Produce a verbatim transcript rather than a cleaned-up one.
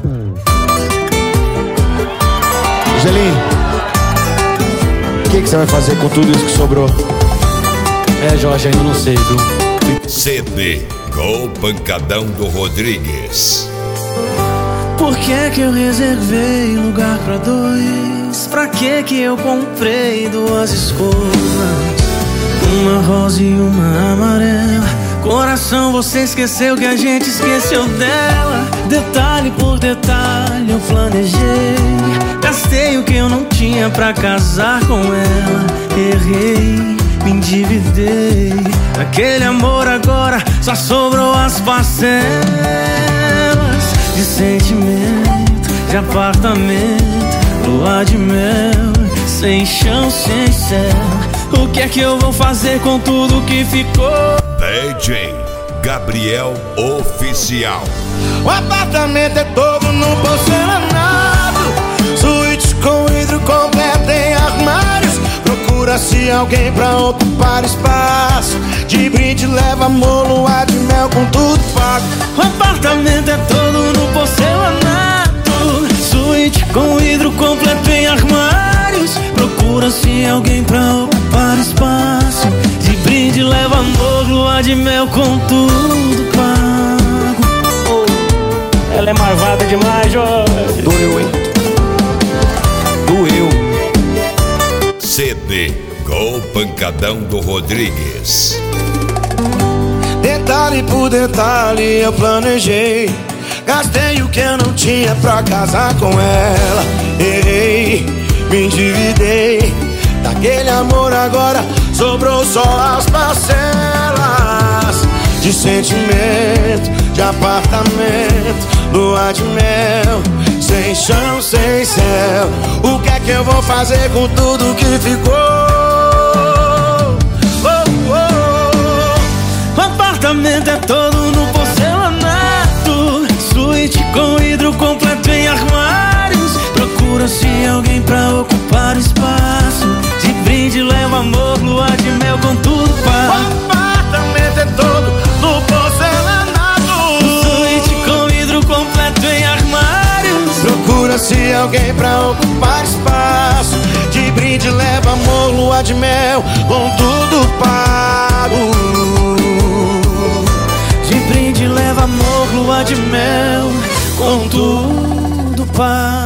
Gelinho, o que, que você vai fazer com tudo isso que sobrou? É, Jorge, ainda não sei, viu? C D com o Pancadão do Rodrigues. Por que que eu reservei lugar pra dois? Pra que que eu comprei duas escovas? Uma rosa e uma amarela. Coração, você esqueceu que a gente esqueceu dela. Detalhe por detalhe eu planejei. Gastei o que eu não tinha pra casar com ela. Errei, me endividei. Aquele amor agora só sobrou as parcelas de sentimento, de apartamento, lua de mel, sem chão, sem céu. O que é que eu vou fazer com tudo que ficou? D J Gabriel Oficial. O apartamento é todo no porcelanato, suíte com vidro completo em armários. Procura-se alguém pra ocupar espaço. De brinde leva amor, lua de mel com tudo pago. O apartamento é todo no porcelanato, suíte com vidro completo em armários. Procura-se alguém pra ocupar espaço. De brinde leva amor, lua de mel com tudo pago. Oh, ela é marvada demais, Jorge. Doeu, hein? Doeu. C D com o Pancadão do Rodrigues. Detalhe por detalhe eu planejei. Gastei o que eu não tinha pra casar com ela. Errei, me endividei. Daquele amor agora sobrou só as parcelas de sentimento, de apartamento, lua de mel, sem chão, sem céu. O que é que eu vou fazer com tudo que ficou? Oh, oh. O apartamento é todo no porcelanato, suíte com vidro completo em armários. Procura-se alguém pra ocupar o espaço. De brinde leva amor, lua de mel com tudo pago. O apartamento é todo no porcelanato, suíte com vidro completo em armários. Procura-se alguém pra ocupar espaço. De brinde leva amor, lua de mel com tudo pago. De brinde leva amor, lua de mel com tudo pago.